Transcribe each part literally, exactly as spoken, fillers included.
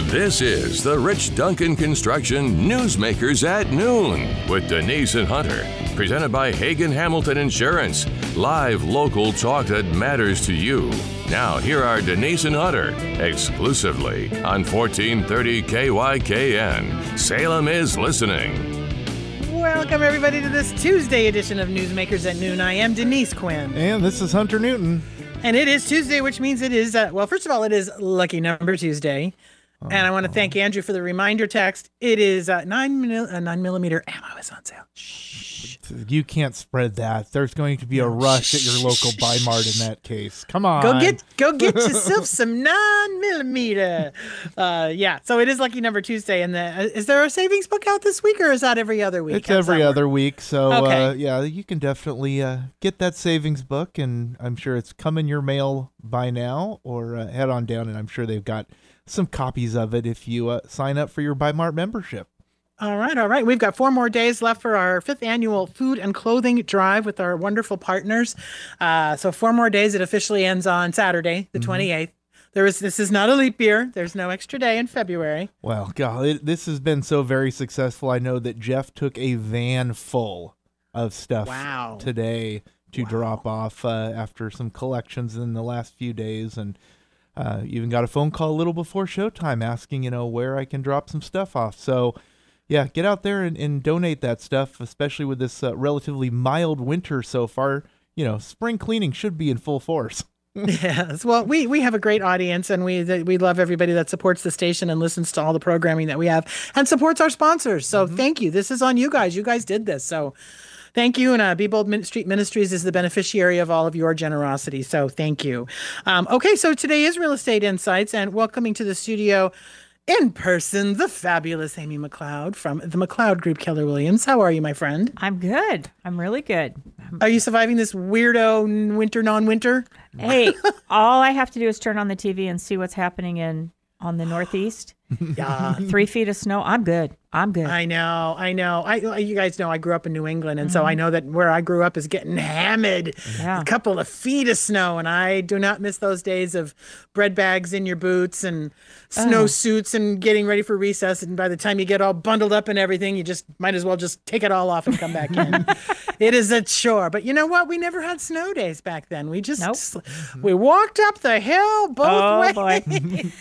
This is the Rich Duncan Construction Newsmakers at Noon with Denise and Hunter. Presented by Hagen Hamilton Insurance. Live local talk that matters to you. Now, here are Denise and Hunter, exclusively on fourteen thirty K Y K N. Salem is listening. Welcome, everybody, to this Tuesday edition of Newsmakers at Noon. I am Denise Quinn. And this is Hunter Newton. And it is Tuesday, which means it is, uh, well, first of all, it is Lucky Number Tuesday. Oh, and I want to thank Andrew for the reminder text. It is uh, nine, mil- uh, nine millimeter ammo is on sale. Shh. You can't spread that. There's going to be a rush at your local Bi-Mart in that case. Come on. Go get go get yourself some nine millimeter. Uh, yeah, so it is Lucky Number Tuesday. And the, uh, is there a savings book out this week, or is that every other week? It's How's every other week. So, okay. uh, yeah, you can definitely uh, get that savings book. And I'm sure it's come in your mail by now, or uh, head on down, and I'm sure they've got some copies of it if you uh, sign up for your Bi-Mart membership. All right, all right. We've got four more days left for our fifth annual food and clothing drive with our wonderful partners. Uh, so four more days. It officially ends on Saturday, the mm-hmm. twenty-eighth. There is this is not a leap year. There's no extra day in February. Well, God, it, this has been so very successful. I know that Jeff took a van full of stuff wow. today to wow. drop off uh, after some collections in the last few days, and uh, even got a phone call a little before showtime asking, you know, where I can drop some stuff off. So, yeah, get out there and, and donate that stuff, especially with this uh, relatively mild winter so far. You know, spring cleaning should be in full force. Yes. Well, we, we have a great audience, and we we love everybody that supports the station and listens to all the programming that we have and supports our sponsors. So mm-hmm. thank you. This is on you guys. You guys did this. So thank you. And uh, Be Bold Min- Street Ministries is the beneficiary of all of your generosity. So thank you. Um, okay, so today is Real Estate Insights, and welcoming to the studio in person, the fabulous Amy McLeod from the McLeod Group, Keller Williams. How are you, my friend? I'm good. I'm really good. Are you surviving this weirdo winter, non-winter? Hey, all I have to do is turn on the T V and see what's happening in on the Northeast. Yeah. Three feet of snow. I'm good. I'm good. I know. I know. I you guys know I grew up in New England, and mm-hmm. so I know that where I grew up is getting hammered. Yeah. A couple of feet of snow, and I do not miss those days of bread bags in your boots and snow oh. suits and getting ready for recess. And by the time you get all bundled up and everything, you just might as well just take it all off and come back in. It is a chore. But you know what? We never had snow days back then. We just nope. we walked up the hill both oh, ways. Boy.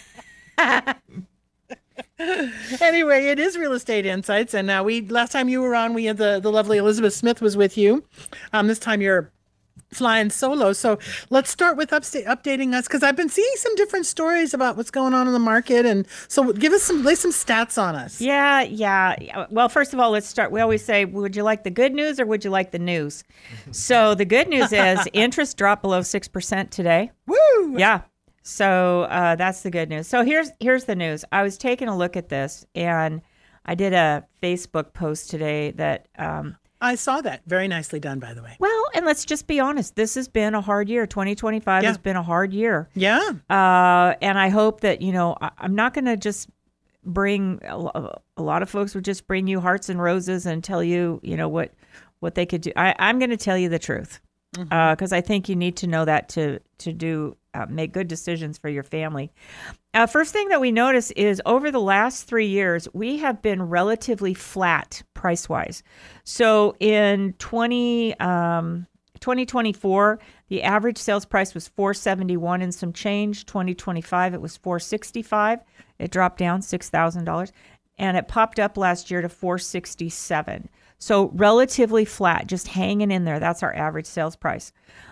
Anyway, it is Real Estate Insights, and uh, we last time you were on, we had the, the lovely Elizabeth Smith was with you. Um, this time you're flying solo, so let's start with upsta- updating us, because I've been seeing some different stories about what's going on in the market, and so give us some lay some stats on us. Yeah, yeah. Well, first of all, let's start. We always say, would you like the good news or would you like the news? So the good news is interest dropped below six percent today. Woo! Yeah. So uh, that's the good news. So here's here's the news. I was taking a look at this, and I did a Facebook post today that um, I saw that. Very nicely done, by the way. Well, and let's just be honest. This has been a hard year. twenty twenty-five yeah. has been a hard year. Yeah. Uh, and I hope that, you know, I, I'm not going to just bring a, a lot of folks would just bring you hearts and roses and tell you, you know, what what they could do. I, I'm going to tell you the truth, because mm-hmm. uh, I think you need to know that to to do. Uh, make good decisions for your family. Uh, first thing that we notice is over the last three years, we have been relatively flat price-wise. So in twenty, um, twenty twenty-four, the average sales price was four seventy-one and some change. twenty twenty-five, it was four sixty-five. It dropped down six thousand dollars. And it popped up last year to four sixty-seven. So relatively flat, just hanging in there. That's our average sales price.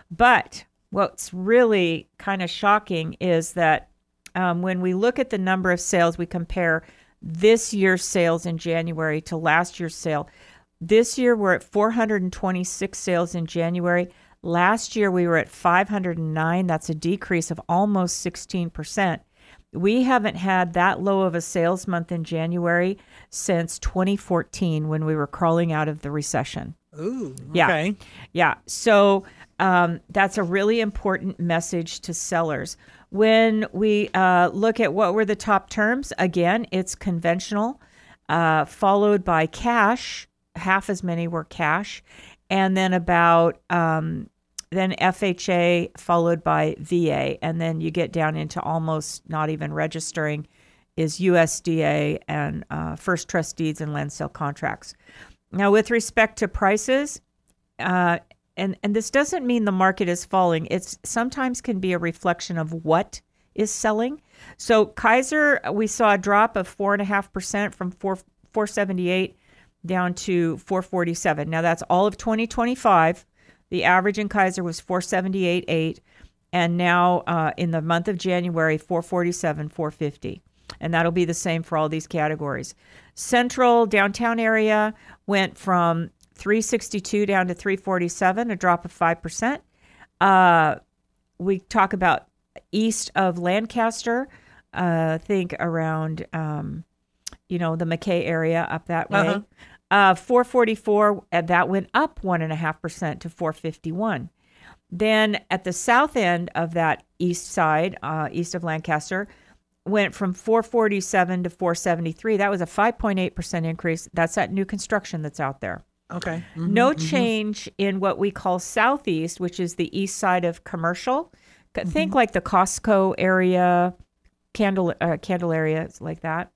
But what's really kind of shocking is that um, when we look at the number of sales, we compare this year's sales in January to last year's sale. This year, we're at four hundred twenty-six sales in January. Last year, we were at five hundred nine. That's a decrease of almost sixteen percent. We haven't had that low of a sales month in January since twenty fourteen, when we were crawling out of the recession. Ooh, yeah. okay. Yeah. So um, that's a really important message to sellers. When we uh, look at what were the top terms, again, it's conventional, uh, followed by cash. Half as many were cash. And then about, um, then F H A followed by V A. And then you get down into almost not even registering is U S D A and uh, first trust deeds and land sale contracts. Now, with respect to prices, uh, and, and this doesn't mean the market is falling. It's sometimes can be a reflection of what is selling. So Kaiser, we saw a drop of four and a half percent from four four seventy eight down to four forty seven. Now that's all of twenty twenty-five. The average in Kaiser was four seventy eight eight, and now uh, in the month of January, four forty seven four fifty, and that'll be the same for all these categories. Central downtown area went from three sixty-two down to three forty-seven, a drop of five percent. Uh, we talk about east of Lancaster, uh, think around, um, you know, the McKay area up that way. Uh-huh. Uh, four forty-four, and that went up one and a half percent to four fifty-one. Then at the south end of that east side, uh, east of Lancaster, went from four forty-seven to four seventy-three. That was a five point eight percent increase. That's that new construction that's out there. Okay. Mm-hmm, no mm-hmm. change in what we call southeast, which is the east side of commercial. Mm-hmm. Think like the Costco area, Candle, uh, Candle areas like that.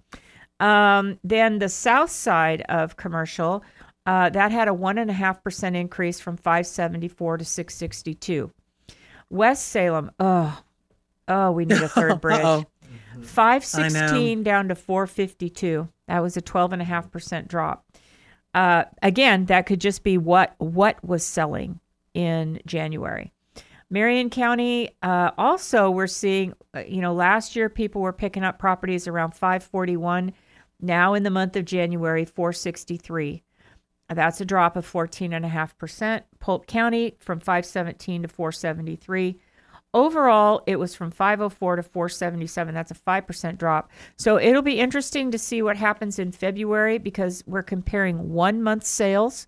Um, then the south side of commercial, uh, that had a one and a half percent increase from five seventy-four to six sixty-two. West Salem, oh, oh, we need a third bridge. five sixteen down to four fifty-two. That was a twelve and a half percent drop. Uh, again, that could just be what what was selling in January. Marion County, uh, also we're seeing, uh, you know, last year people were picking up properties around five forty-one. Now in the month of January, four sixty-three. That's a drop of fourteen and a half percent. Polk County from five seventeen to four seventy-three. Overall, it was from five oh four to four seventy-seven. That's a five percent drop. So it'll be interesting to see what happens in February because we're comparing one month sales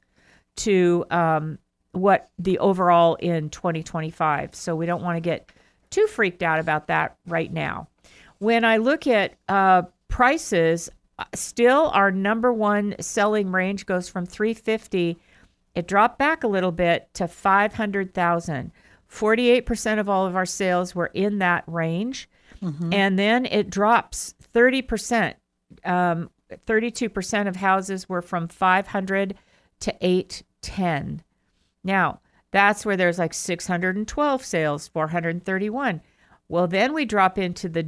to um, what the overall in twenty twenty-five. So we don't want to get too freaked out about that right now. When I look at uh, prices, still our number one selling range goes from three fifty. It dropped back a little bit to five hundred thousand. forty-eight percent of all of our sales were in that range. Mm-hmm. And then it drops thirty percent. Um, thirty-two percent of houses were from five hundred to eight ten. Now, that's where there's like six hundred twelve sales, four hundred thirty-one. Well, then we drop into the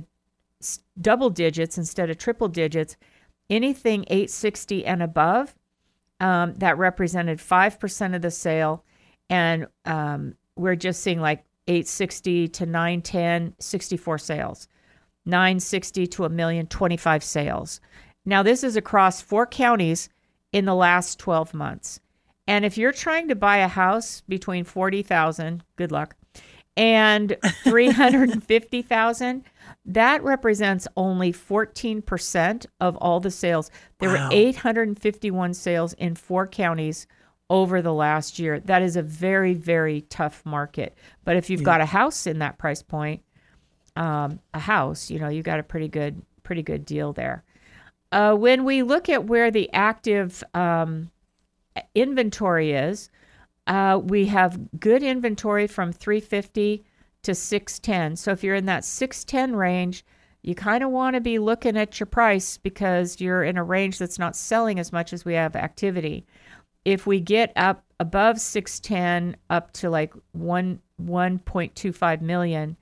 double digits instead of triple digits. Anything eight sixty and above, um, that represented five percent of the sale. And um, we're just seeing like eight sixty to nine ten, sixty-four sales. nine sixty to a million, twenty-five sales. Now, this is across four counties in the last twelve months. And if you're trying to buy a house between forty thousand, good luck, and three hundred fifty thousand, that represents only fourteen percent of all the sales. There wow. were eight hundred fifty-one sales in four counties over the last year. That is a very, very tough market. But if you've yeah. got a house in that price point, um, a house, you know, you got a pretty good, pretty good deal there. Uh, when we look at where the active um, inventory is, uh, we have good inventory from three fifty to six ten. So if you're in that six ten range, you kind of want to be looking at your price because you're in a range that's not selling as much as we have activity. If we get up above six ten, up to like one one point two five million,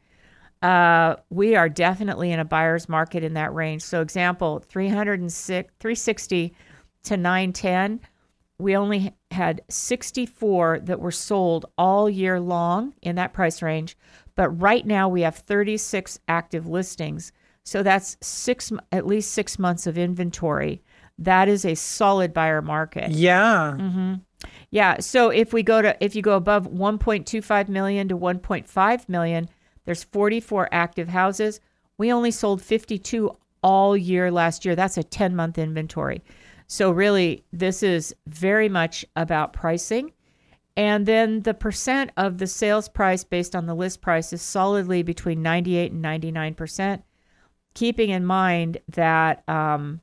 uh, we are definitely in a buyer's market in that range. So example, three hundred six, three sixty to nine ten, we only had sixty-four that were sold all year long in that price range. But right now we have thirty-six active listings. So that's six, at least six months of inventory. That is a solid buyer market. Yeah. Mm-hmm. Yeah. So if we go to, if you go above one point two five million to one point five million, there's forty-four active houses. We only sold fifty-two all year last year. That's a ten month inventory. So really, this is very much about pricing. And then the percent of the sales price based on the list price is solidly between ninety-eight and ninety-nine percent, keeping in mind that um,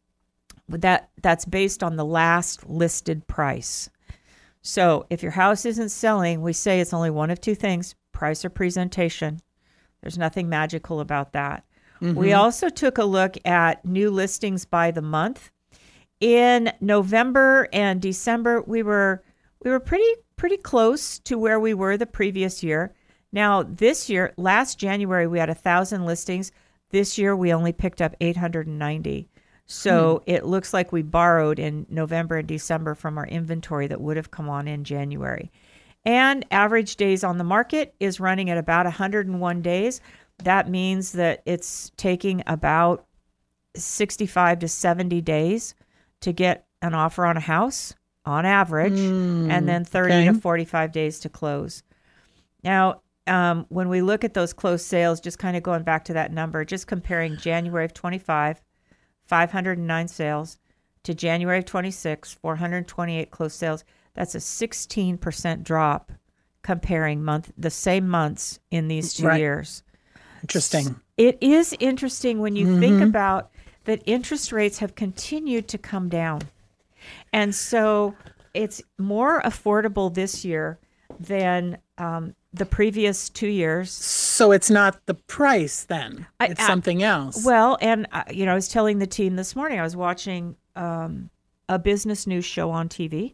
that that's based on the last listed price. So if your house isn't selling, we say it's only one of two things, price or presentation. There's nothing magical about that. Mm-hmm. We also took a look at new listings by the month. In November and December, we were we were pretty pretty close to where we were the previous year. Now, this year, last January, we had one thousand listings. This year, we only picked up eight hundred ninety. So hmm. it looks like we borrowed in November and December from our inventory that would have come on in January. And average days on the market is running at about one hundred one days. That means that it's taking about sixty-five to seventy days to get an offer on a house on average, mm, and then thirty okay. to forty-five days to close. Now, um, when we look at those closed sales, just kind of going back to that number, just comparing January of twenty-five, five hundred nine sales, to January of twenty-six, four hundred twenty-eight closed sales, that's a sixteen percent drop comparing month the same months in these two right. years. Interesting. It is interesting when you mm-hmm. think about that interest rates have continued to come down. And so it's more affordable this year than um, the previous two years. So it's not the price then. I, it's I, something else. Well, and uh, you know, I was telling the team this morning, I was watching um, a business news show on T V.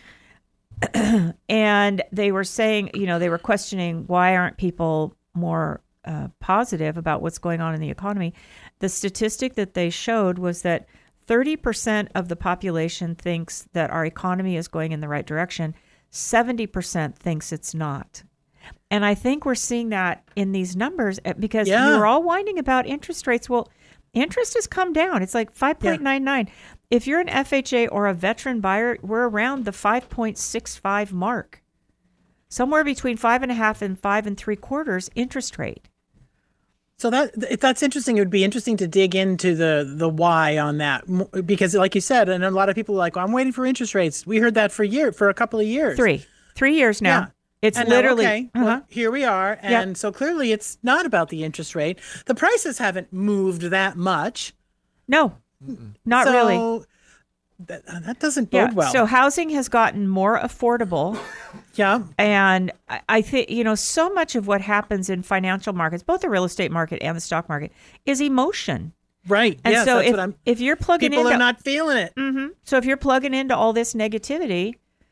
And they were saying, you know, they were questioning why aren't people more uh, positive about what's going on in the economy. The statistic that they showed was that thirty percent of the population thinks that our economy is going in the right direction. seventy percent thinks it's not. And I think we're seeing that in these numbers because yeah. we were all whining about interest rates. Well, interest has come down. It's like five point nine nine. Yeah. If you're an F H A or a veteran buyer, we're around the five point six five mark. Somewhere between five and a half and five and three quarters interest rate. So that if that's interesting, it would be interesting to dig into the the why on that, because like you said, and a lot of people are like, well, I'm waiting for interest rates. We heard that for year for a couple of years. Three, three years now. Yeah. It's and literally, now, okay, uh-huh. well, here we are. And yep. so clearly it's not about the interest rate. The prices haven't moved that much. No, Mm-mm. not so really. That, that doesn't bode yeah. well. So housing has gotten more affordable. yeah. And I, I think, you know, so much of what happens in financial markets, both the real estate market and the stock market, is emotion. Right. And yes, so that's if, what I'm, if you're plugging people into, are not feeling it. Mm-hmm, so if you're plugging into all this negativity,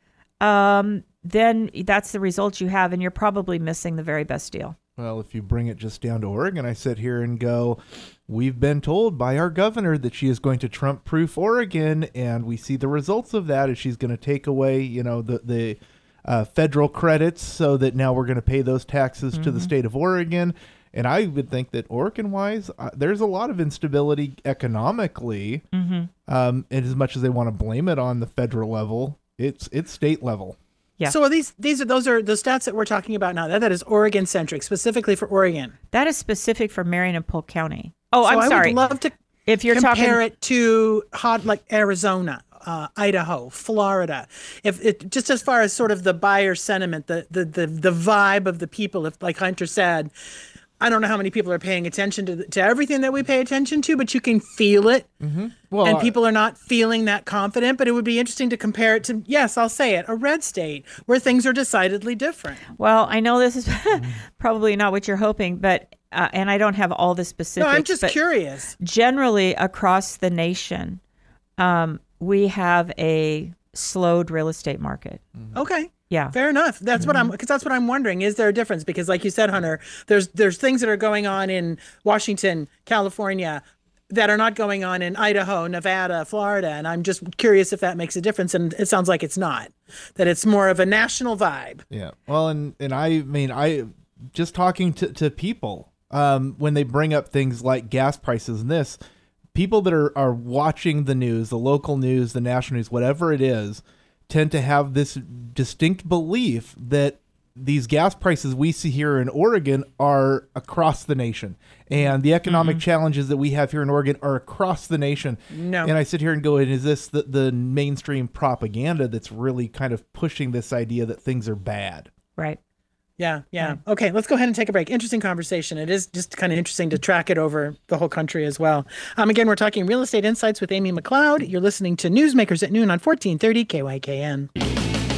um, then that's the result you have, and you're probably missing the very best deal. Well, if you bring it just down to Oregon, I sit here and go, we've been told by our governor that she is going to Trump-proof Oregon, and we see the results of that as she's going to take away, you know, the the uh, federal credits, so that now we're going to pay those taxes mm-hmm. to the state of Oregon. And I would think that Oregon-wise, uh, there's a lot of instability economically, mm-hmm. um, and as much as they want to blame it on the federal level, it's it's state level. Yeah. So are these these are those are the stats that we're talking about now. That that is Oregon centric, specifically for Oregon. That is specific for Marion and Polk County. Oh, so I'm I sorry. I would love to if you're compare talking... it to hot like Arizona, uh, Idaho, Florida. If it just as far as sort of the buyer sentiment, the the the the vibe of the people. If like Hunter said, I don't know how many people are paying attention to the, to everything that we pay attention to, but you can feel it. Mm-hmm. Well, and people are not feeling that confident. But it would be interesting to compare it to, yes, I'll say it, a red state where things are decidedly different. Well, I know this is probably not what you're hoping, but uh, and I don't have all the specifics. No, I'm just curious. Generally, across the nation, um, we have a slowed real estate market. Mm-hmm. Okay. Yeah. Fair enough. That's mm-hmm. what I'm, because that's what I'm wondering. Is there a difference? Because like you said, Hunter, there's there's things that are going on in Washington, California that are not going on in Idaho, Nevada, Florida. And I'm just curious if that makes a difference. And it sounds like it's not, that it's more of a national vibe. Yeah. Well, and, and I mean, I just talking to, to people um, when they bring up things like gas prices and this, people that are, are watching the news, the local news, the national news, whatever it is, tend to have this distinct belief that these gas prices we see here in Oregon are across the nation, and the economic mm-hmm. challenges that we have here in Oregon are across the nation. No. And I sit here and go, is this the, the mainstream propaganda that's really kind of pushing this idea that things are bad? Right. Yeah, yeah. Okay, let's go ahead and take a break. Interesting conversation. It is just kind of interesting to track it over the whole country as well. Um, again, we're talking Real Estate Insights with Amy McLeod. You're listening to Newsmakers at Noon on fourteen thirty K Y K N.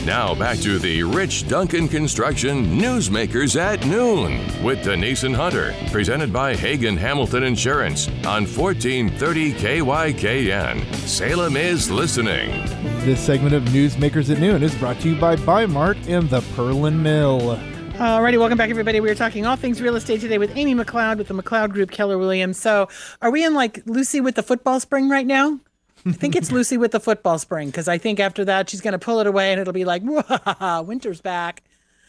Now back to the Rich Duncan Construction Newsmakers at Noon with Denise and Hunter, presented by Hagen Hamilton Insurance on fourteen thirty K Y K N. Salem is listening. This segment of Newsmakers at Noon is brought to you by Bi-Mart and the Perlin Mill. Alrighty, welcome back, everybody. We are talking all things real estate today with Amy McLeod with the McLeod Group, Keller Williams. So, are we in like Lucy with the football spring right now? I think it's Lucy with the football spring, because I think after that she's going to pull it away and it'll be like, winter's back.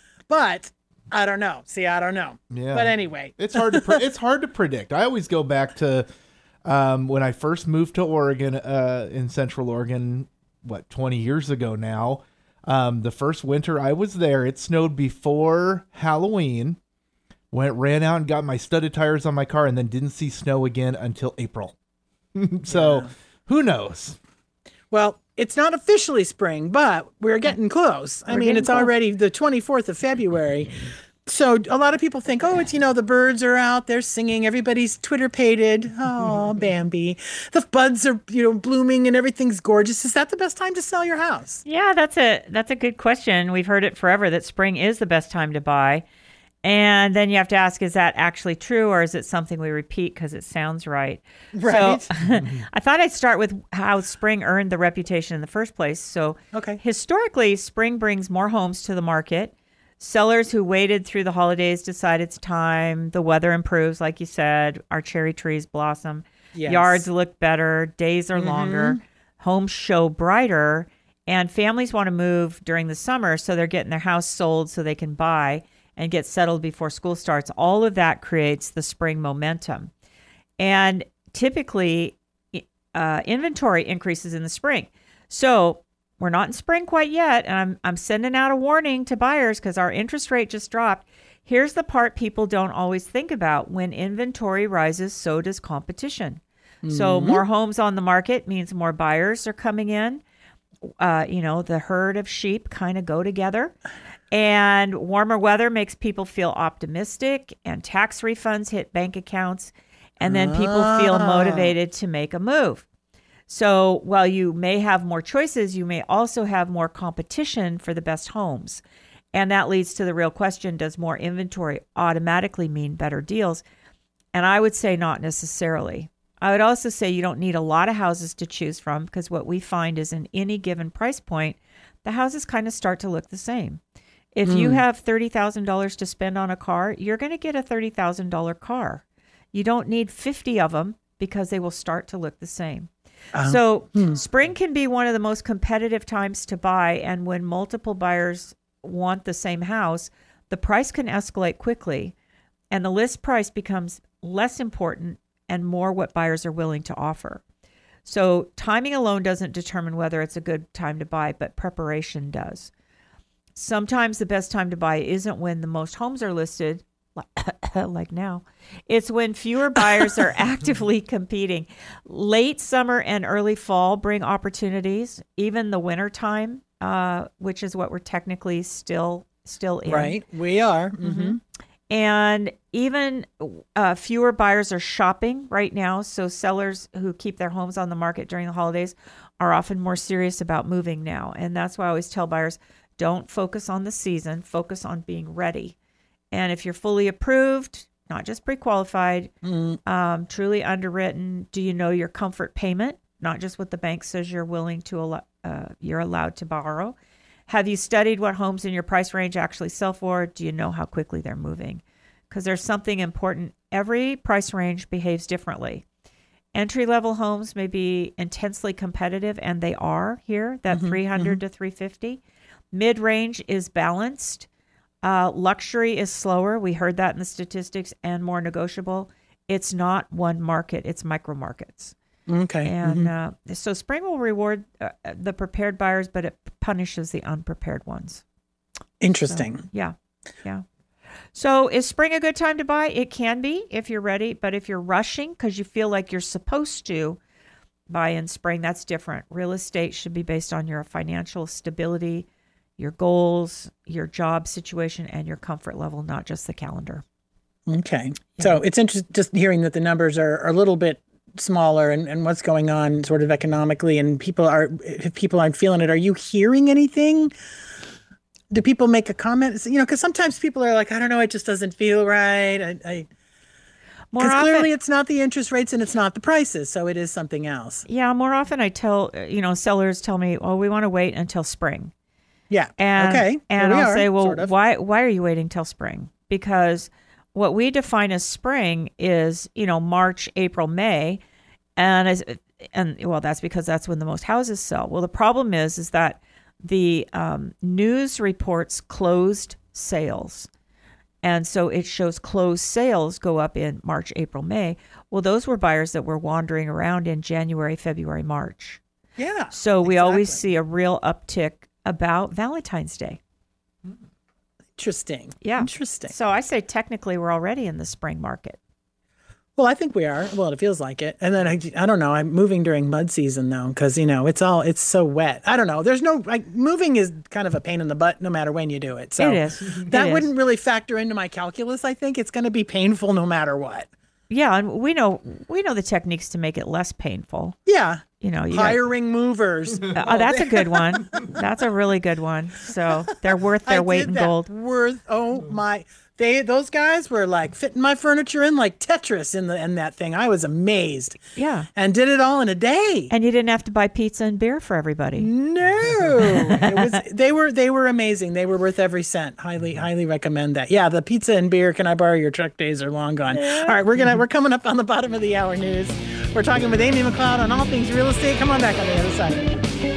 But I don't know. See, I don't know. Yeah. But anyway, it's hard to pre- it's hard to predict. I always go back to um, when I first moved to Oregon, uh, in Central Oregon, what twenty years ago now. Um, the first winter I was there, it snowed before Halloween. Went, ran out and got my studded tires on my car, and then didn't see snow again until April. So, yeah. Who knows? Well, it's not officially spring, but we're getting close. I We're mean, it's close. already the twenty-fourth of February. So a lot of people think, oh, it's, you know, the birds are out, they're singing, everybody's Twitter-pated. Oh, Bambi. The buds are, you know, blooming and everything's gorgeous. Is that the best time to sell your house? Yeah, that's a that's a good question. We've heard it forever that spring is the best time to buy. And then you have to ask, is that actually true, or is it something we repeat because it sounds right? Right. So I thought I'd start with how spring earned the reputation in the first place. So Okay. historically, spring brings more homes to the market. Sellers who waited through the holidays decide it's time. The weather improves, like you said. Our cherry trees blossom. Yes. Yards look better. Days are longer. Homes show brighter. And families want to move during the summer, so they're getting their house sold so they can buy and get settled before school starts. All of that creates the spring momentum. And typically, uh, inventory increases in the spring. So we're not in spring quite yet, and I'm I'm sending out a warning to buyers because our interest rate just dropped. Here's the part people don't always think about. When inventory rises, so does competition. Mm-hmm. So more homes on the market means more buyers are coming in. Uh, you know, the herd of sheep kind of go together. And warmer weather makes people feel optimistic, and tax refunds hit bank accounts, and then people feel motivated to make a move. So while you may have more choices, you may also have more competition for the best homes. And that leads to the real question, does more inventory automatically mean better deals? And I would say not necessarily. I would also say you don't need a lot of houses to choose from, because what we find is in any given price point, the houses kind of start to look the same. If mm. you have thirty thousand dollars to spend on a car, you're going to get a thirty thousand dollars car. You don't need fifty of them because they will start to look the same. Uh, so hmm. spring can be one of the most competitive times to buy. And when multiple buyers want the same house, the price can escalate quickly, and the list price becomes less important and more what buyers are willing to offer. So timing alone doesn't determine whether it's a good time to buy, but preparation does. Sometimes the best time to buy isn't when the most homes are listed, like now. It's when fewer buyers are actively competing. Late summer and early fall bring opportunities. Even the winter time, uh, which is what we're technically still still in. Right, we are. Mm-hmm. Mm-hmm. And even uh, fewer buyers are shopping right now. So sellers who keep their homes on the market during the holidays are often more serious about moving now. And that's why I always tell buyers, don't focus on the season, focus on being ready. And if you're fully approved, not just pre-qualified, mm. um, truly underwritten, do you know your comfort payment? Not just what the bank says you're willing to allow, uh, you're allowed to borrow. Have you studied what homes in your price range actually sell for? Do you know how quickly they're moving? Because there's something important. Every price range behaves differently. Entry-level homes may be intensely competitive, and they are here, that mm-hmm, three hundred mm-hmm. to three fifty. Mid-range is balanced. Uh, luxury is slower. We heard that in the statistics, and more negotiable. It's not one market. It's micro markets. Okay. And mm-hmm. uh, so spring will reward uh, the prepared buyers, but it punishes the unprepared ones. Interesting. So, yeah. Yeah. So is spring a good time to buy? It can be if you're ready, but if you're rushing because you feel like you're supposed to buy in spring, that's different. Real estate should be based on your financial stability, your goals, your job situation, and your comfort level, not just the calendar. Okay. Yeah. So it's interesting just hearing that the numbers are, are a little bit smaller and, and what's going on sort of economically, and people are, if people aren't feeling it, are you hearing anything do people make a comment? You know, because sometimes people are like, I don't know, it just doesn't feel right. I, I More Because often, clearly it's not the interest rates and it's not the prices, so it is something else. yeah, more often I tell, uh, you know, sellers tell me, oh, we want to wait until spring. Yeah. And, okay. And Here we I'll are, say, well, sort of. why why are you waiting till spring? Because what we define as spring is, you know, March, April, May, and as and well, that's because that's when the most houses sell. Well, the problem is, is that the um, news reports closed sales. And so it shows closed sales go up in March, April, May. Well, those were buyers that were wandering around in January, February, March. Yeah. So we always exactly. see a real uptick about Valentine's Day. Interesting. Yeah. Interesting. So I say technically we're already in the spring market. Well, I think we are. Well, it feels like it. And then I, I don't know. I'm moving during mud season though, because you know it's all it's so wet. I don't know. There's no like moving is kind of a pain in the butt no matter when you do it. So It is. that It is. wouldn't really factor into my calculus. I think it's going to be painful no matter what. Yeah, and we know we know the techniques to make it less painful. Yeah. You know, you got, Hiring movers. uh, that's a good one. That's a really good one. So they're worth their I weight did in that. gold. Worth oh my they those guys were like fitting my furniture in like Tetris in the in that thing. I was amazed. Yeah. And did it all in a day. And you didn't have to buy pizza and beer for everybody. No. It was they were they were amazing. They were worth every cent. Highly highly recommend that. Yeah, the pizza and beer, can I borrow your truck days are long gone. All right, we're gonna we're coming up on the bottom of the hour news. We're talking with Amy McLeod on all things real estate. Come on back on the other side.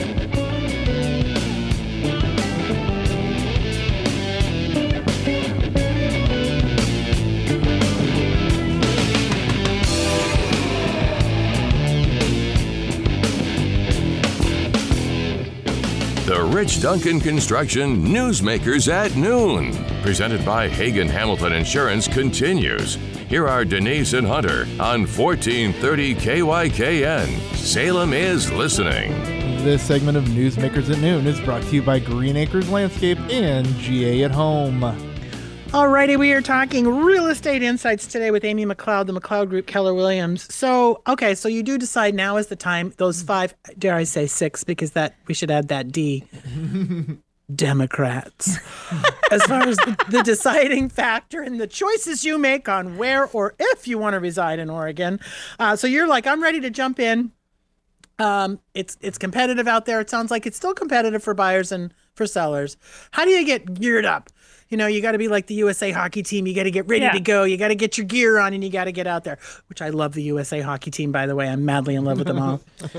The Rich Duncan Construction Newsmakers at Noon, presented by Hagen Hamilton Insurance, continues. Here are Denise and Hunter on fourteen thirty K Y K N. Salem is listening. This segment of Newsmakers at Noon is brought to you by Green Acres Landscape and G A at Home. All righty, we are talking real estate insights today with Amy McLeod, the McLeod Group, Keller Williams. So, okay, so you do decide now is the time, those five, dare I say six, because that we should add that D, Democrats. As far as the, the deciding factor in the choices you make on where or if you want to reside in Oregon. Uh, so you're like, I'm ready to jump in. Um, it's it's competitive out there. It sounds like it's still competitive for buyers and for sellers. How do you get geared up? You know, you got to be like the U S A hockey team. You got to get ready Yeah. to go. You got to get your gear on and you got to get out there, which I love the U S A hockey team, by the way. I'm madly in love with them all.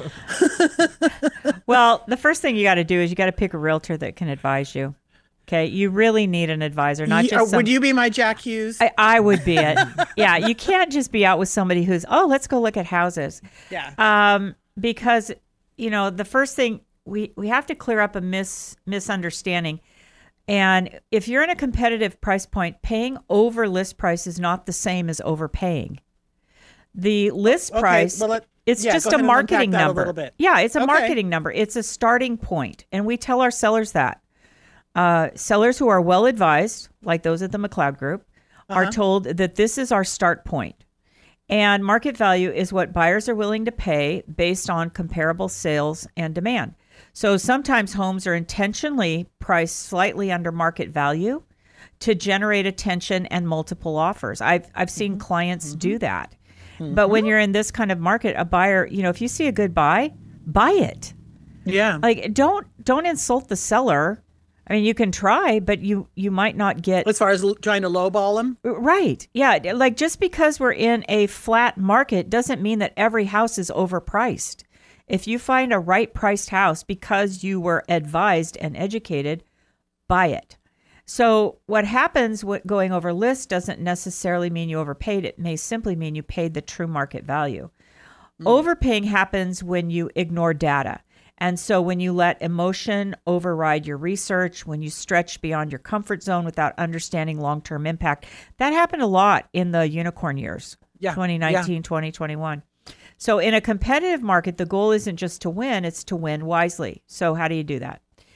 Well, the first thing you got to do is you got to pick a realtor that can advise you. Okay, you really need an advisor, not Ye- just uh, some, would you be my Jack Hughes? I, I would be it. Yeah, you can't just be out with somebody who's, oh, let's go look at houses. yeah. Um, because, you know, the first thing we, we have to clear up a mis misunderstanding. And if you're in a competitive price point, paying over list price is not the same as overpaying. The list Okay, price, well, let- it's yeah, just go a ahead and unpack marketing that a number. little bit. Yeah, it's a Okay. marketing number. It's a starting point. And we tell our sellers that. Uh, sellers who are well advised, like those at the McLeod Group, are Uh-huh. told that this is our start point. And market value is what buyers are willing to pay based on comparable sales and demand. So sometimes homes are intentionally priced slightly under market value to generate attention and multiple offers. I've I've seen clients Mm-hmm. do that. But when you're in this kind of market, a buyer, you know, if you see a good buy, buy it. Yeah. Like don't don't insult the seller. I mean, you can try, but you you might not get As far as l- trying to lowball them? right. Yeah, like just because we're in a flat market doesn't mean that every house is overpriced. If you find a right priced house because you were advised and educated, buy it. So what happens with going over list doesn't necessarily mean you overpaid. It may simply mean you paid the true market value. Mm. Overpaying happens when you ignore data. And so when you let emotion override your research, when you stretch beyond your comfort zone without understanding long-term impact, that happened a lot in the unicorn years, Yeah, twenty nineteen, twenty twenty-one. So in a competitive market, the goal isn't just to win, it's to win wisely. So how do you do that?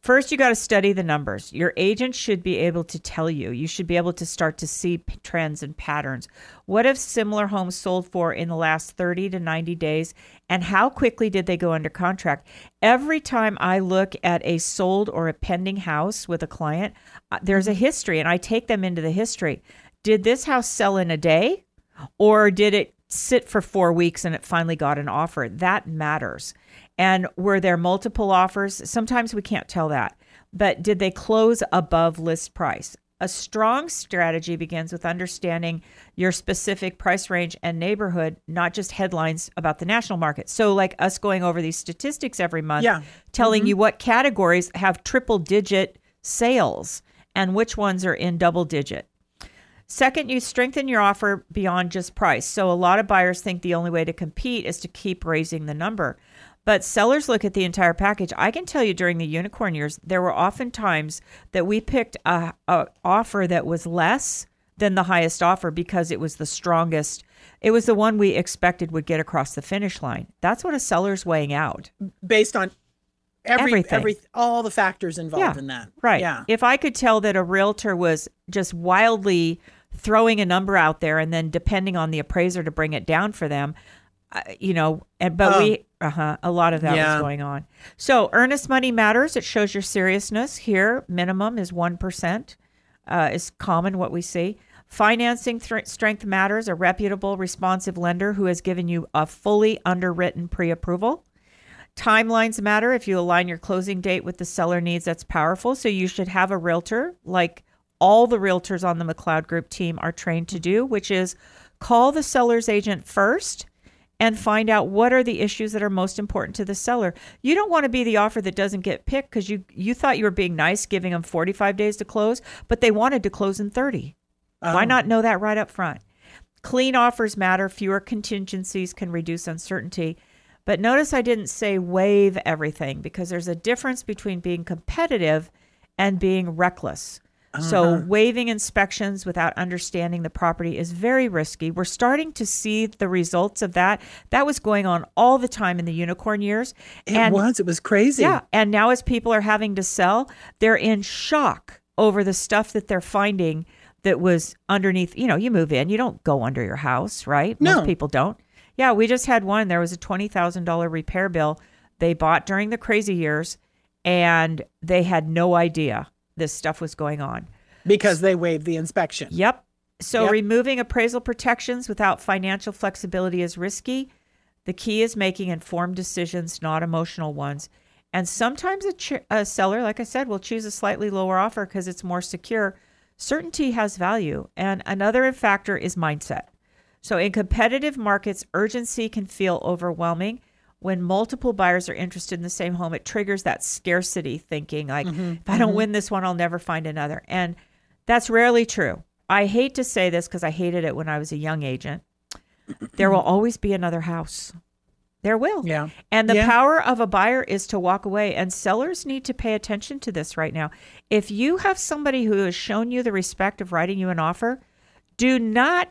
First, you got to study the numbers. Your agent should be able to tell you. You should be able to start to see p- trends and patterns. What have similar homes sold for in the last thirty to ninety days, and how quickly did they go under contract? Every time I look at a sold or a pending house with a client, uh, there's a history, and I take them into the history. Did this house sell in a day, or did it sit for four weeks and it finally got an offer? That matters. And were there multiple offers? Sometimes we can't tell that. But did they close above list price? A strong strategy begins with understanding your specific price range and neighborhood, not just headlines about the national market. So like us going over these statistics every month, Yeah. telling Mhm. you what categories have triple digit sales and which ones are in double digit. Second, you strengthen your offer beyond just price. So a lot of buyers think the only way to compete is to keep raising the number. But sellers look at the entire package. I can tell you during the unicorn years, there were often times that we picked a, a offer that was less than the highest offer because it was the strongest. It was the one we expected would get across the finish line. That's what a seller's weighing out. Based on every, Everything. every, all the factors involved Yeah, in that. Right. Yeah. If I could tell that a realtor was just wildly throwing a number out there and then depending on the appraiser to bring it down for them, uh, you know, and but Oh. we, uh-huh, a lot of that Yeah. was going on. So earnest money matters. It shows your seriousness. Here, minimum is one percent, uh, is common what we see. Financing th- strength matters. A reputable, responsive lender who has given you a fully underwritten pre-approval. Timelines matter. If you align your closing date with the seller needs, that's powerful. So you should have a realtor, like all the realtors on the McLeod Group team are trained to do, which is call the seller's agent first and find out what are the issues that are most important to the seller. You don't want to be the offer that doesn't get picked because you, you thought you were being nice, giving them forty-five days to close, but they wanted to close in thirty. Why Oh. not know that right up front? Clean offers matter. Fewer contingencies can reduce uncertainty. But notice I didn't say waive everything because there's a difference between being competitive and being reckless. So Uh-huh. waiving inspections without understanding the property is very risky. We're starting to see the results of that. That was going on all the time in the unicorn years. It and was. It was crazy. yeah, and now as people are having to sell, they're in shock over the stuff that they're finding that was underneath. You know, you move in, you don't go under your house, right? No. Most people don't. Yeah, we just had one. There was a twenty thousand dollars repair bill they bought during the crazy years, and they had no idea this stuff was going on. Because they waived the inspection. Yep. So Yep. removing appraisal protections without financial flexibility is risky. The key is making informed decisions, not emotional ones. And sometimes a, ch- a seller, like I said, will choose a slightly lower offer because it's more secure. Certainty has value. And another factor is mindset. So in competitive markets, urgency can feel overwhelming. When multiple buyers are interested in the same home, it triggers that scarcity thinking, like, Mm-hmm. if I don't win this one, I'll never find another. And that's rarely true. I hate to say this because I hated it when I was a young agent. There will always be another house. There will. Yeah. And the Yeah. power of a buyer is to walk away. And sellers need to pay attention to this right now. If you have somebody who has shown you the respect of writing you an offer, do not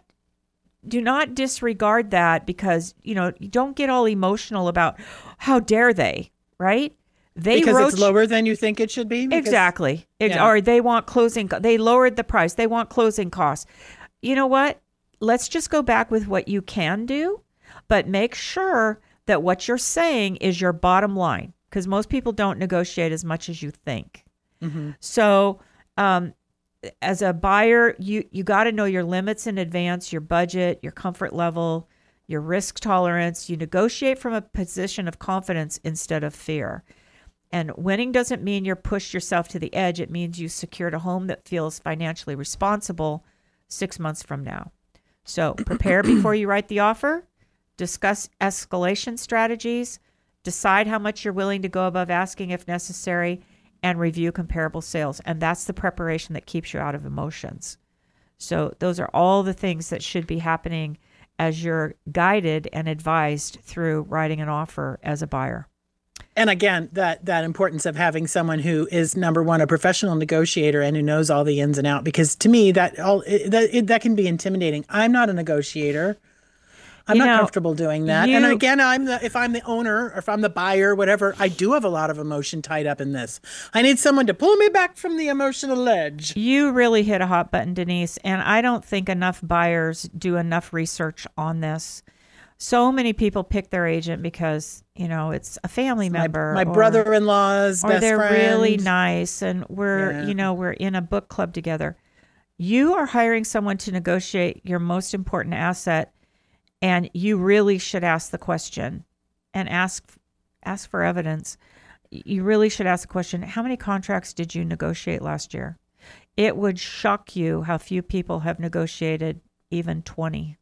do not disregard that because, you know, you don't get all emotional about how dare they, right? They Because wrote it's lower than you think it should be? Because- Exactly. Ex- Yeah. Or they want closing. co- They lowered the price. They want closing costs. You know what? Let's just go back with what you can do, but make sure that what you're saying is your bottom line because most people don't negotiate as much as you think. Mm-hmm. So, um, as a buyer, you, you got to know your limits in advance, your budget, your comfort level, your risk tolerance. You negotiate from a position of confidence instead of fear. And winning doesn't mean you're pushed yourself to the edge. It means you secured a home that feels financially responsible six months from now. So prepare before you write the offer, discuss escalation strategies, decide how much you're willing to go above asking if necessary, and review comparable sales. And that's the preparation that keeps you out of emotions. So those are all the things that should be happening as you're guided and advised through writing an offer as a buyer. And again, that that importance of having someone who is, number one, a professional negotiator and who knows all the ins and outs, because to me that all it, that it, that can be intimidating. I'm not a negotiator. I'm You not know, comfortable doing that. And you- again, I'm the if I'm the owner or if I'm the buyer, whatever, I do have a lot of emotion tied up in this. I need someone to pull me back from the emotional ledge. You really hit a hot button, Denise, and I don't think enough buyers do enough research on this. So many people pick their agent because, you know, it's a family My, member. my or- brother-in-law's or best they're friend. really nice and we're Yeah. you know we're in a book club together. You are hiring someone to negotiate your most important asset, and you really should ask the question and ask ask for evidence. You really should ask the question, how many contracts did you negotiate last year? It would shock you how few people have negotiated even twenty.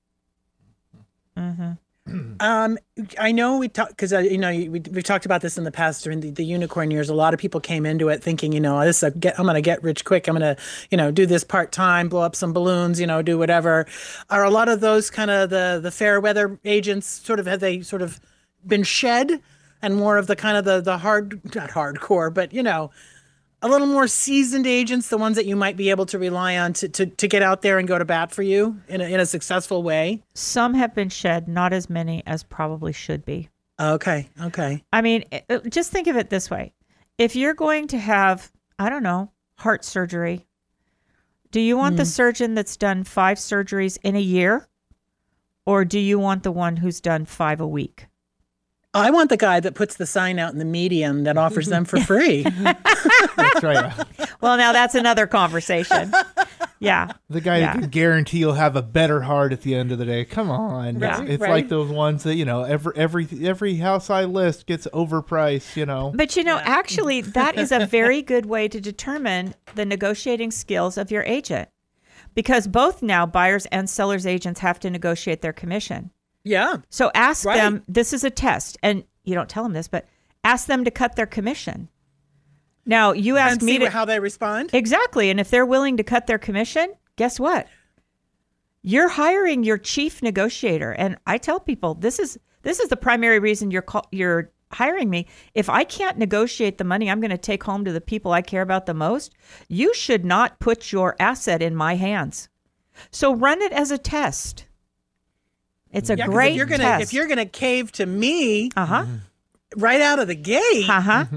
Um, I know we talked because uh, you know we we've talked about this in the past during the, the unicorn years. A lot of people came into it thinking, you know, this is a get, I'm going to get rich quick. I'm going to, you know, do this part time, blow up some balloons, you know, do whatever. Are a lot of those kind of the the fair weather agents sort of have they sort of been shed, and more of the kind of the the hard not hardcore, but you know, a little more seasoned agents, the ones that you might be able to rely on to to, to get out there and go to bat for you in a, in a successful way. Some have been shed, not as many as probably should be. Okay, okay. I mean, it- it- just think of it this way. If you're going to have, I don't know, heart surgery, do you want the surgeon that's done five surgeries in a year? Or do you want the one who's done five a week? I want the guy that puts the sign out in the median that offers them for free. That's right. Well, now that's another conversation. Yeah. The guy Yeah. who can guarantee you'll have a better heart at the end of the day. Come on. Right, It's, it's right. like those ones that, you know, every every every house I list gets overpriced, you know. But you know, actually, that is a very good way to determine the negotiating skills of your agent. Because both now buyers and sellers agents have to negotiate their commission. Yeah. So ask Right. them, this is a test, and you don't tell them this, but ask them to cut their commission. Now, you ask And me see to, how they respond. exactly, and if they're willing to cut their commission, guess what? You're hiring your chief negotiator, and I tell people this is this is the primary reason you're call, you're hiring me. If I can't negotiate the money I'm going to take home to the people I care about the most, you should not put your asset in my hands. So run it as a test. It's a Yeah, 'cause great if you're gonna test. if you're gonna cave to me uh-huh. right out of the gate. Uh-huh.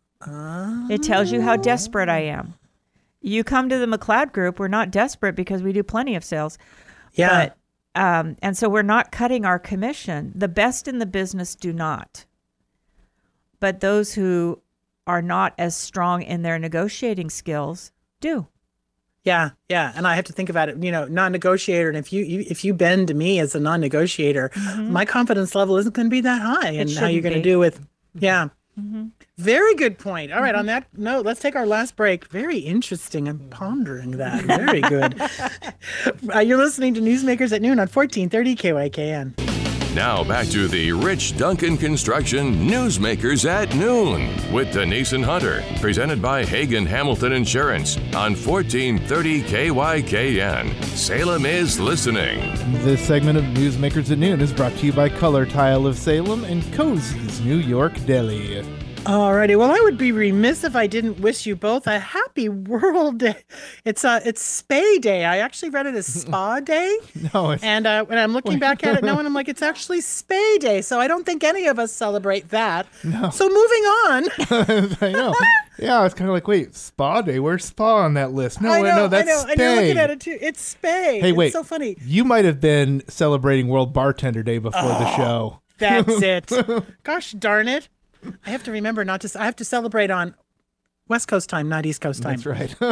It tells you how desperate I am. You come to the McLeod Group, we're not desperate because we do plenty of sales. Yeah. But, um, and so we're not cutting our commission. The best in the business do not. But those who are not as strong in their negotiating skills do. Yeah, yeah, and I have to think about it. You know, non-negotiator, and if you, you if you bend to me as a non-negotiator, my confidence level isn't going to be that high. And how you're shouldn't going to be. do with, yeah, very good point. All right, on that note, let's take our last break. Very interesting. I'm pondering that. Very good. uh, you're listening to Newsmakers at Noon on fourteen thirty K Y K N. Now back to the Rich Duncan Construction Newsmakers at Noon with Denise and Hunter, presented by Hagen Hamilton Insurance on fourteen thirty K Y K N. Salem is listening. This segment of Newsmakers at Noon is brought to you by Color Tile of Salem and Cozy's New York Deli. Alrighty, well, I would be remiss if I didn't wish you both a happy World Day. It's uh, it's Spay Day. I actually read it as Spa Day, No, it's, and uh, when I'm looking back at it now, and I'm like, it's actually Spay Day. So I don't think any of us celebrate that. No. So moving on. I know. Yeah, it's kind of like, wait, Spa Day? Where's Spa on that list? No, I wait, know, no, that's I know, and you're looking Spay. at it too. It's Spay. Hey, wait. It's so funny. You might have been celebrating World Bartender Day before the show. That's it. Gosh darn it! I have to remember not to. I have to celebrate on West Coast time, not East Coast time. That's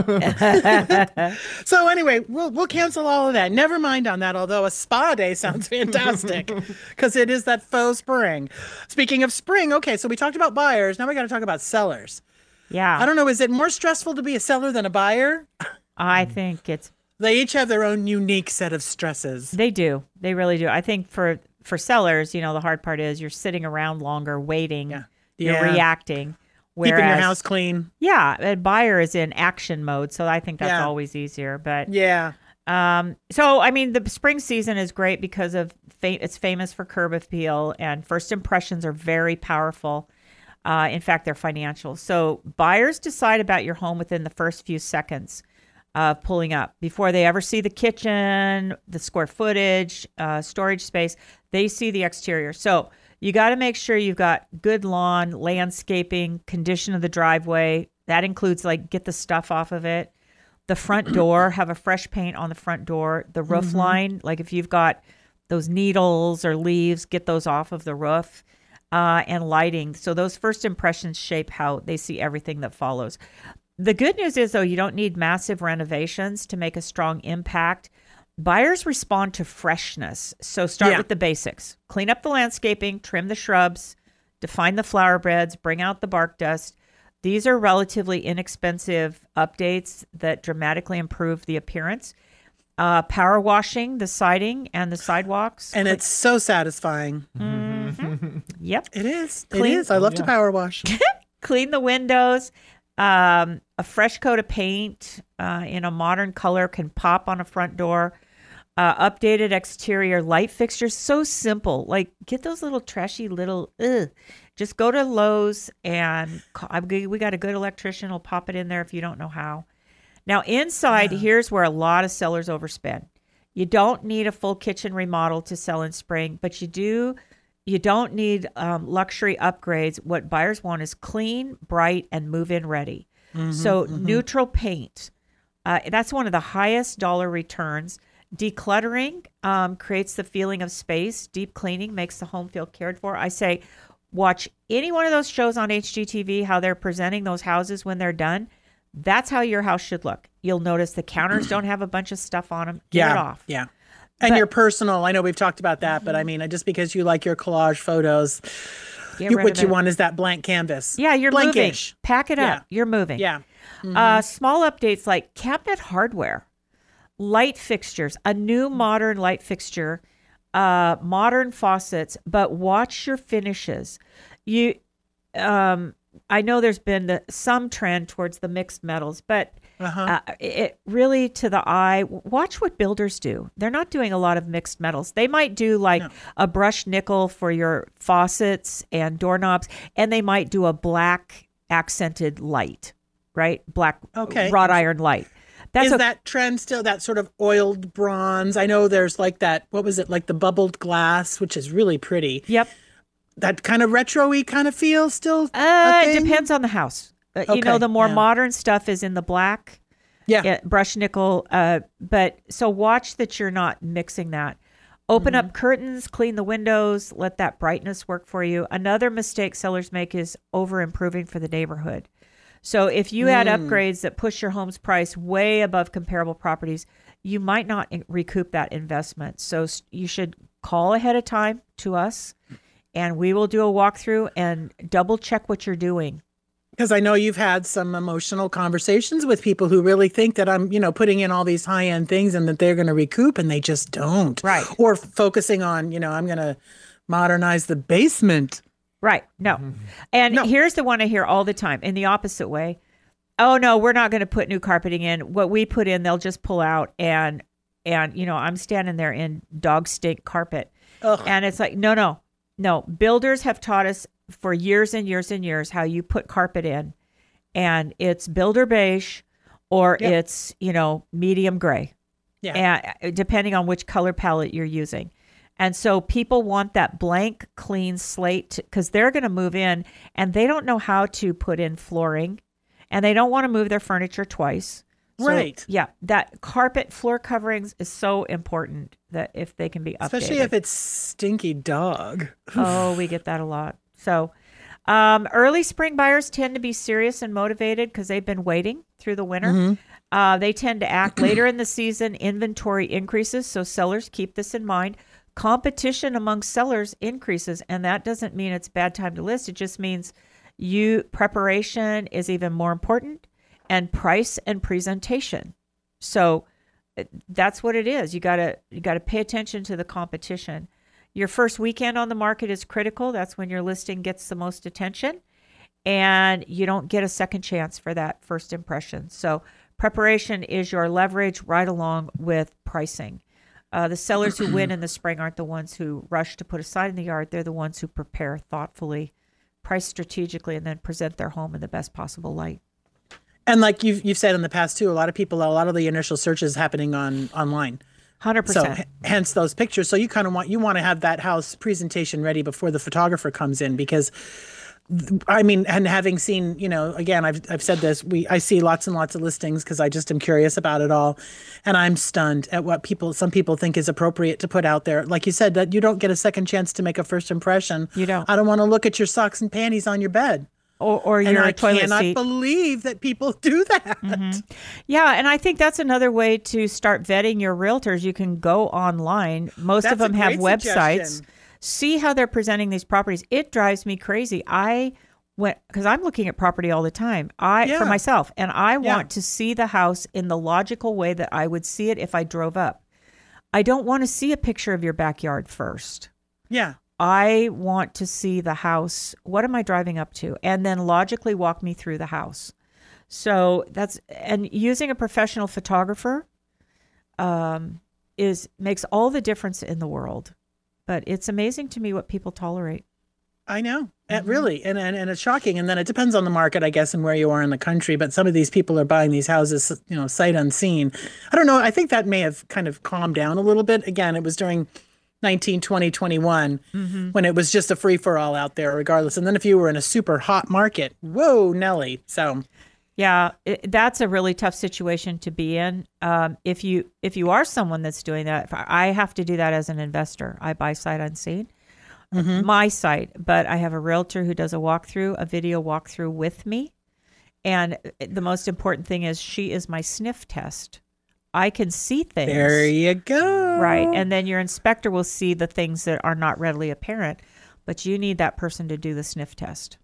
right. So anyway, we'll we'll cancel all of that. Never mind on that. Although a spa day sounds fantastic because it is that faux spring. Speaking of spring, okay, so we talked about buyers. Now we got to talk about sellers. Yeah. I don't know. Is it more stressful to be a seller than a buyer? I think it's They each have their own unique set of stresses. They do. They really do. I think for for sellers, you know, the hard part is you're sitting around longer, waiting. Yeah. You're Yeah. reacting. Keeping your Whereas, house clean. yeah, a buyer is in action mode, so I think that's Yeah. always easier. But Yeah. um, so I mean, the spring season is great because of fa- it's famous for curb appeal, and first impressions are very powerful. Uh, in fact, they're financial. So buyers decide about your home within the first few seconds. of pulling up. Before they ever see the kitchen, the square footage, uh, storage space, they see the exterior. So you got to make sure you've got good lawn, landscaping, condition of the driveway. That includes like get the stuff off of it. The front door, have a fresh paint on the front door. The roof mm-hmm. line, like if you've got those needles or leaves, get those off of the roof. Uh, and lighting. So those first impressions shape how they see everything that follows. The good news is, though, you don't need massive renovations to make a strong impact. Buyers respond to freshness. So start Yeah. with the basics. Clean up the landscaping, trim the shrubs, define the flower beds, bring out the bark dust. These are relatively inexpensive updates that dramatically improve the appearance. Uh, power washing the siding and the sidewalks. And it's so satisfying. Mm-hmm. Yep. It is. Clean- It is. I love Oh, to yeah. power wash. Clean the windows. Um, a fresh coat of paint uh, in a modern color can pop on a front door. Uh, updated exterior light fixtures. So simple. Like get those little trashy little, ugh. Just go to Lowe's and call, I'm g- we got a good electrician. Will pop it in there if you don't know how. Now inside, Yeah. here's where a lot of sellers overspend. You don't need a full kitchen remodel to sell in spring, but you do. You don't need um, luxury upgrades. What buyers want is clean, bright, and move-in ready. Mm-hmm, So neutral paint. Uh, that's one of the highest dollar returns. Decluttering um, creates the feeling of space. Deep cleaning makes the home feel cared for. I say watch any one of those shows on H G T V, how they're presenting those houses when they're done. That's how your house should look. You'll notice the counters don't have a bunch of stuff on them. Get yeah. it off. Yeah. And But- your personal, I know we've talked about that, but I mean, just because you like your collage photos, Get you, rid what of you it. want is that blank canvas. Yeah, you're moving. Blankish. Pack it Yeah. up. You're moving. Yeah. Uh, small updates like cabinet hardware, light fixtures, a new modern light fixture, uh, modern faucets, but watch your finishes. You, um, I know there's been the, some trend towards the mixed metals, but Uh-huh. uh, it really to the eye, watch what builders do. They're not doing a lot of mixed metals. They might do like No. a brushed nickel for your faucets and doorknobs, and they might do a black accented light, right? Black Okay. wrought iron light. That's is a, that trend still that sort of oiled bronze? I know there's like that, what was it, like the bubbled glass, which is really pretty. yep. That kind of retro-y kind of feel still? a Uh, it thing? depends on the house. Uh, you know, Okay, the more yeah. modern stuff is in the black, Yeah. uh, brushed nickel. Uh, but so watch that you're not mixing that. Open Mm-hmm. up curtains, clean the windows, let that brightness work for you. Another mistake sellers make is over improving for the neighborhood. So if you add Mm. upgrades that push your home's price way above comparable properties, you might not in- recoup that investment. So s- you should call ahead of time to us, and we will do a walkthrough and double check what you're doing. Because I know you've had some emotional conversations with people who really think that I'm, you know, putting in all these high end things and that they're going to recoup, and they just don't. Right. Or focusing on, you know, I'm going to modernize the basement. Right. No. And No. here's the one I hear all the time in the opposite way. Oh no, we're not going to put new carpeting in. What we put in, they'll just pull out, and and you know, I'm standing there in dog stink carpet. Ugh. And it's like, no, no. No. Builders have taught us for years and years and years how you put carpet in, and it's builder beige or Yep. it's, you know, medium gray. Yeah. And depending on which color palette you're using. And so people want that blank, clean slate because they're going to move in and they don't know how to put in flooring and they don't want to move their furniture twice. So, Right. Yeah. That carpet floor coverings is so important that if they can be updated. Especially if it's stinky dog. Oh, we get that a lot. So um, early spring buyers tend to be serious and motivated because they've been waiting through the winter. Mm-hmm. Uh, they tend to act later in the season. Inventory increases, so sellers keep this in mind. Competition among sellers increases, and that doesn't mean it's a bad time to list. It just means you preparation is even more important, and price and presentation. So uh, that's what it is. You gotta you gotta pay attention to the competition. Your first weekend on the market is critical. That's when your listing gets the most attention, and you don't get a second chance for that first impression. So preparation is your leverage right along with pricing. Uh, the sellers who win in the spring aren't the ones who rush to put a sign in the yard. They're the ones who prepare thoughtfully, price strategically, and then present their home in the best possible light. And like you've you've said in the past too, a lot of people, a lot of the initial searches happening on online. one hundred So percent. h- hence those pictures. So you kind of want you want to have that house presentation ready before the photographer comes in, because th- I mean, and having seen, you know, again, I've I've said this, we I see lots and lots of listings because I just am curious about it all, and I'm stunned at what people some people think is appropriate to put out there. Like you said, that you don't get a second chance to make a first impression. You don't. I don't want to look at your socks and panties on your bed. Or, or And your I toilet cannot seat. believe that people do that. Yeah, and I think that's another way to start vetting your realtors. You can go online. Most That's of them a have great websites. suggestion. See how they're presenting these properties. It drives me crazy. I went because I'm looking at property all the time. I Yeah. for myself, and I Yeah. want to see the house in the logical way that I would see it if I drove up. I don't want to see a picture of your backyard first. Yeah. I want to see the house. What am I driving up to? And then logically walk me through the house. So that's, and using a professional photographer um, is, makes all the difference in the world. But it's amazing to me what people tolerate. I know. Uh, really. And, and and it's shocking. And then it depends on the market, I guess, and where you are in the country. But some of these people are buying these houses, you know, sight unseen. I don't know. I think that may have kind of calmed down a little bit. Again, it was during nineteen, twenty, twenty-one when it was just a free for all out there, regardless. And then if you were in a super hot market, whoa, Nelly. So Yeah, it, that's a really tough situation to be in. Um, if you if you are someone that's doing that, if I I have to do that as an investor. I buy sight unseen, my site, but I have a realtor who does a walkthrough, a video walkthrough with me. And the most important thing is she is my sniff test. I can see things. there you go. Right. And then your inspector will see the things that are not readily apparent, but you need that person to do the sniff test.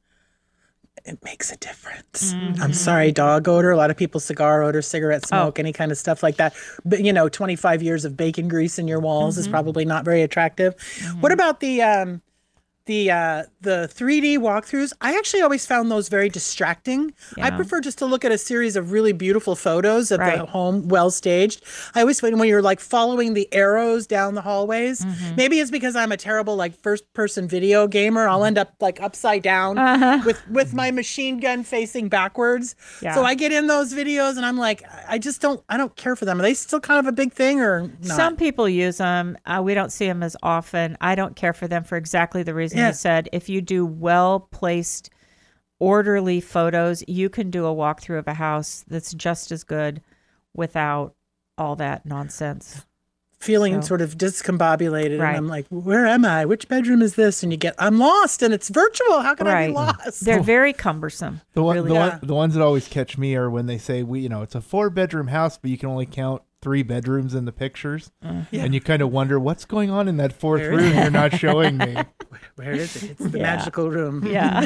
It makes a difference. I'm sorry, dog odor, a lot of people cigar odor, cigarette smoke, any kind of stuff like that. But, you know, twenty-five years of bacon grease in your walls is probably not very attractive. What about the um, the uh, the three D walkthroughs? I actually always found those very distracting. I Yeah. prefer just to look at a series of really beautiful photos of Right. the home, well staged. I always find when you're like following the arrows down the hallways, maybe it's because I'm a terrible like first person video gamer. I'll end up like upside down with with my machine gun facing backwards. Yeah. So I get in those videos and I'm like, I just don't, I don't care for them. Are they still kind of a big thing or not? Some people use them. Uh, we don't see them as often. I don't care for them for exactly the reason Yeah. you said. If you do well placed, orderly photos, you can do a walkthrough of a house that's just as good without all that nonsense. Feeling So- sort of discombobulated. Right. And I'm like, where am I? Which bedroom is this? And you get, I'm lost and it's virtual. How can I be Right. lost? They're very cumbersome. The one, really. the, Yeah. one, the ones that always catch me are when they say we, you know, it's a four bedroom house, but you can only count three bedrooms in the pictures, Yeah. and you kind of wonder what's going on in that fourth Where room is you're not showing me. Where is it? It's the Yeah. magical room. Yeah.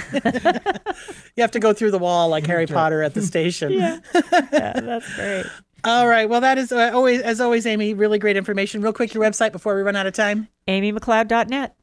You have to go through the wall like Harry Potter at the station. yeah. Yeah, that's great. All right. Well, that is uh, always, as always, Amy, really great information. Real quick, your website before we run out of time. amy mcleod dot net.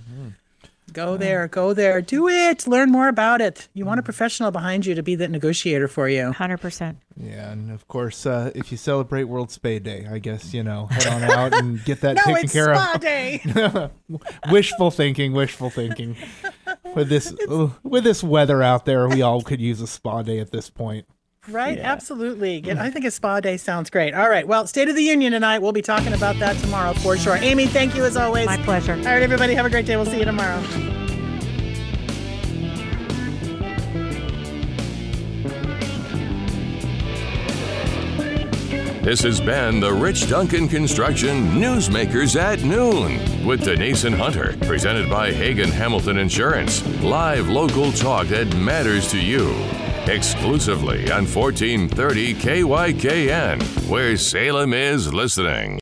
Go there, go there, do it. Learn more about it. You want a professional behind you to be that negotiator for you. one hundred percent. Yeah, and of course, uh, if you celebrate World Spade Day, I guess, you know, head on out and get that No, taken it's care spa of. day. Wishful thinking, wishful thinking. With this, uh, with this weather out there, we all could use a spa day at this point. Right? Absolutely. Get, I think a spa day sounds great. All right. Well, State of the Union tonight. We'll be talking about that tomorrow for sure. Amy, thank you as always. My pleasure. All right, everybody. Have a great day. We'll see you tomorrow. This has been the Rich Duncan Construction Newsmakers at Noon with Denise and Hunter, presented by Hagen Hamilton Insurance. Live local talk that matters to you. Exclusively on fourteen thirty K Y K N, where Salem is listening.